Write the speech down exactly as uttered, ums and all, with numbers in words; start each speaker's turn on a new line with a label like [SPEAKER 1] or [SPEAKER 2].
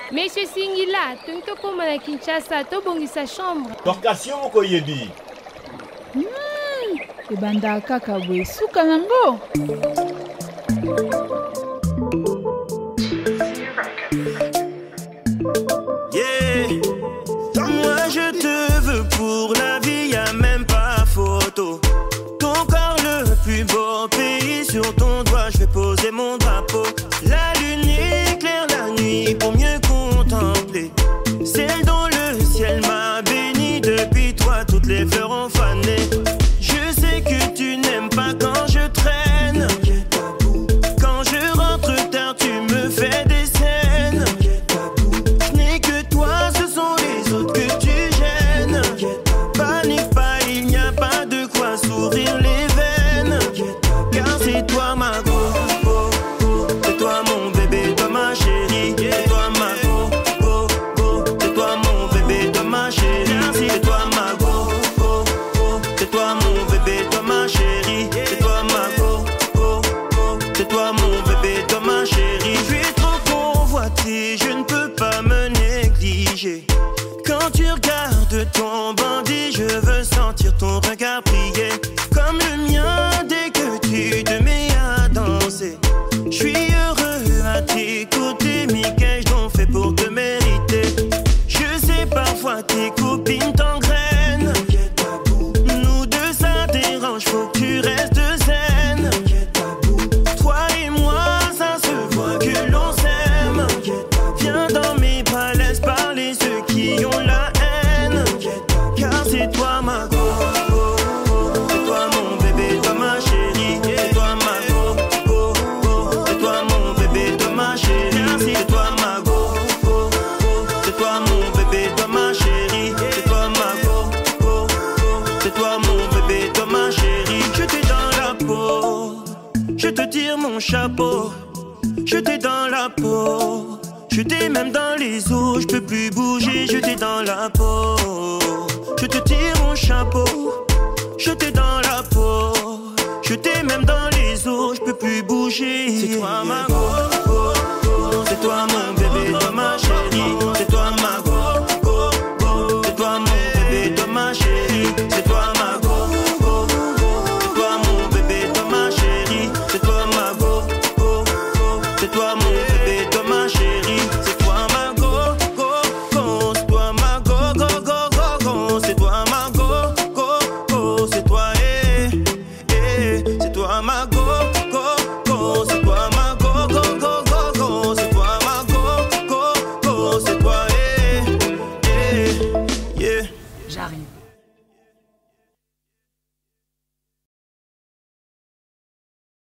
[SPEAKER 1] Monsieur Singila, tunto koma na Kinshasa, to bongisa chambre.
[SPEAKER 2] Location ko yebi.
[SPEAKER 3] Hmm, ebanda kaka boye suka nango.
[SPEAKER 4] Yeah, moi je te veux pour la vie, y'a même pas photo. Ton corps le plus beau pays, sur ton doigt je vais poser mon drapeau. La lune éclaire la nuit pour mieux contempler celle dont le ciel m'a béni. Depuis toi toutes les fleurs ont fané. Je sais que tu n'aimes pas quand je traîne. Quand je rentre tard tu me fais des scènes. Je n'ai que toi, ce sont les autres que tu gênes. Panique pas, il n'y a pas de quoi sourire les veines. Car c'est toi ma go, go, go. C'est toi mon bébé, toi ma chérie. C'est toi ma go, go, go. C'est toi mon bébé, toi ma chérie. C'est toi ma go, go, go. C'est toi mon bébé, toi ma chérie. C'est toi ma go, go, go. C'est toi mon bébé, toi ma chérie. Je suis trop convoité, je ne peux pas me négliger. Quand tu regardes ton bandit, je veux sentir ton regard briller comme le mien dès que tu te mets à danser. Je suis heureux à tes côtés, mais qu'ai-je donc fait pour te mériter? Je sais parfois tes copines t'engrainent. Nous deux ça dérange, faut que tu restes zen. Toi et moi ça se voit que l'on s'aime. Viens dans mes bras, laisse parler ceux qui ont la haine. Car c'est toi ma go, go, go. C'est toi mon bébé, toi ma chérie. C'est toi ma go, go, go. C'est toi mon bébé, toi ma chérie. C'est toi ma go, go, go. C'est toi mon bébé, toi ma chérie. C'est toi ma go, go, go. C'est toi mon bébé, toi ma chérie. Je t'ai dans la peau, je te tire mon chapeau. Je t'ai dans la peau, je t'ai même dans les os. Je peux plus bouger, je t'ai dans la peau. Je te tire mon chapeau, je t'ai dans la peau. Je t'ai même dans les os, je peux plus bouger. C'est toi ma go,